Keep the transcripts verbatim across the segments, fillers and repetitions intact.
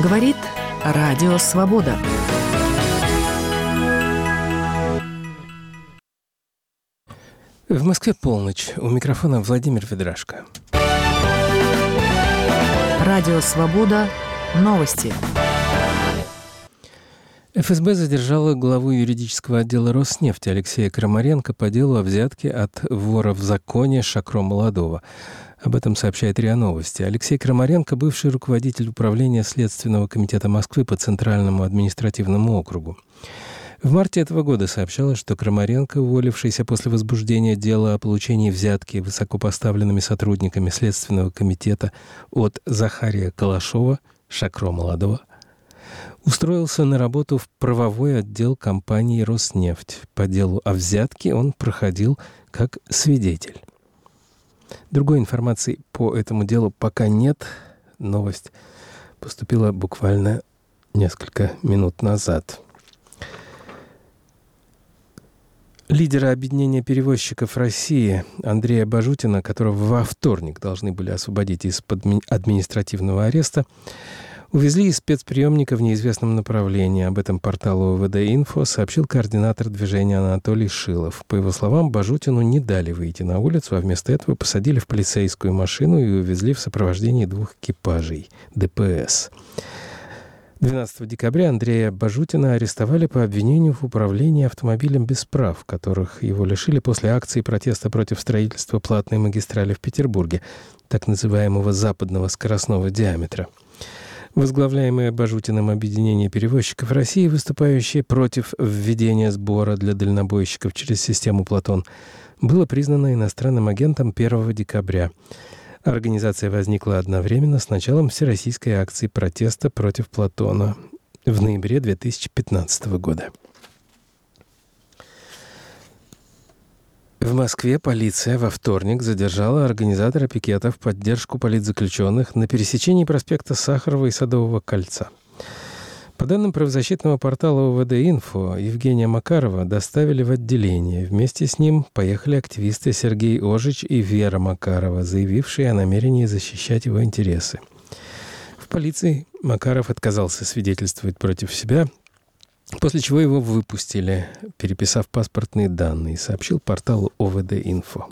Говорит Радио Свобода. В Москве полночь. У микрофона Владимир Ведрашко. Радио Свобода. Новости. эф эс бэ задержала главу юридического отдела Роснефти Алексея Крамаренко по делу о взятке от вора в законе Шакро Молодого. Об этом сообщает РИА Новости. Алексей Крамаренко – бывший руководитель управления Следственного комитета Москвы по Центральному административному округу. В марте этого года сообщалось, что Крамаренко, уволившийся после возбуждения дела о получении взятки высокопоставленными сотрудниками Следственного комитета от Захария Калашова, Шакро Молодого, устроился на работу в правовой отдел компании «Роснефть». По делу о взятке он проходил как свидетель. Другой информации по этому делу пока нет. Новость поступила буквально несколько минут назад. Лидера объединения перевозчиков России Андрея Бажутина, которого во вторник должны были освободить из-под административного ареста, увезли из спецприемника в неизвестном направлении. Об этом порталу ОВД-Инфо сообщил координатор движения Анатолий Шилов. По его словам, Бажутину не дали выйти на улицу, а вместо этого посадили в полицейскую машину и увезли в сопровождении двух экипажей дэ пэ эс. двенадцатого декабря Андрея Бажутина арестовали по обвинению в управлении автомобилем без прав, которых его лишили после акции протеста против строительства платной магистрали в Петербурге, так называемого западного скоростного диаметра. Возглавляемое Бажутиным объединение перевозчиков России, выступающее против введения сбора для дальнобойщиков через систему «Платон», было признано иностранным агентом первого декабря. Организация возникла одновременно с началом всероссийской акции протеста против «Платона» в ноябре две тысячи пятнадцатого года. В Москве полиция во вторник задержала организатора пикета в поддержку политзаключенных на пересечении проспекта Сахарова и Садового кольца. По данным правозащитного портала ОВД-Инфо, Евгения Макарова доставили в отделение. Вместе с ним поехали активисты Сергей Ожич и Вера Макарова, заявившие о намерении защищать его интересы. В полиции Макаров отказался свидетельствовать против себя, после чего его выпустили, переписав паспортные данные, сообщил порталу ОВД-Инфо.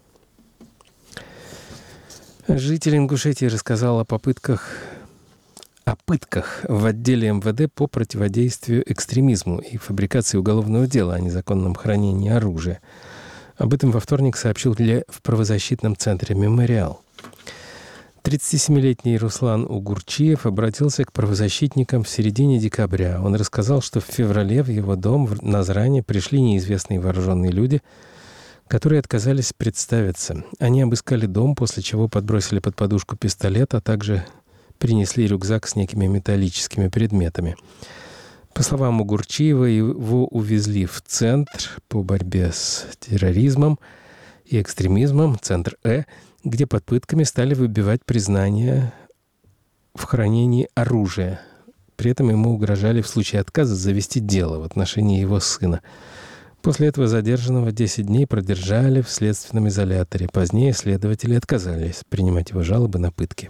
Житель Ингушетии рассказал о попытках, о пытках в отделе эм вэ дэ по противодействию экстремизму и фабрикации уголовного дела о незаконном хранении оружия. Об этом во вторник сообщил в правозащитном центре «Мемориал». тридцатисемилетний Руслан Угурчиев обратился к правозащитникам в середине декабря. Он рассказал, что в феврале в его дом в Назране пришли неизвестные вооруженные люди, которые отказались представиться. Они обыскали дом, после чего подбросили под подушку пистолет, а также принесли рюкзак с некими металлическими предметами. По словам Угурчиева, его увезли в Центр по борьбе с терроризмом и экстремизмом, Центр Э, где под пытками стали выбивать признание в хранении оружия. При этом ему угрожали в случае отказа завести дело в отношении его сына. После этого задержанного десять дней продержали в следственном изоляторе. Позднее следователи отказались принимать его жалобы на пытки.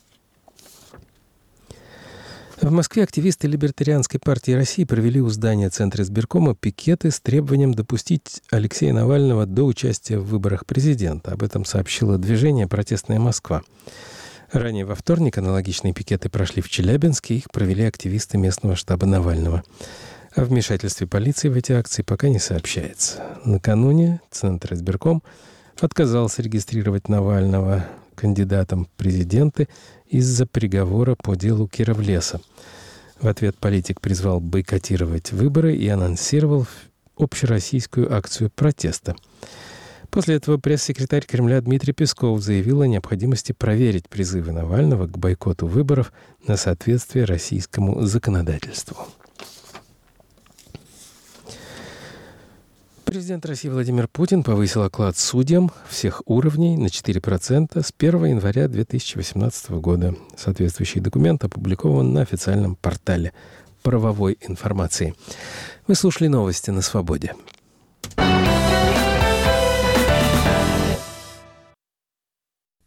В Москве активисты Либертарианской партии России провели у здания Центра избиркома пикеты с требованием допустить Алексея Навального до участия в выборах президента. Об этом сообщило движение «Протестная Москва». Ранее во вторник аналогичные пикеты прошли в Челябинске, их провели активисты местного штаба Навального. О вмешательстве полиции в эти акции пока не сообщается. Накануне Центр избирком отказался регистрировать Навального кандидатом в президенты из-за приговора по делу Кировлеса. В ответ политик призвал бойкотировать выборы и анонсировал общероссийскую акцию протеста. После этого пресс-секретарь Кремля Дмитрий Песков заявил о необходимости проверить призывы Навального к бойкоту выборов на соответствие российскому законодательству. Президент России Владимир Путин повысил оклад судьям всех уровней на четыре процента с первого января две тысячи восемнадцатого года. Соответствующий документ опубликован на официальном портале правовой информации. Вы слушали новости на Свободе.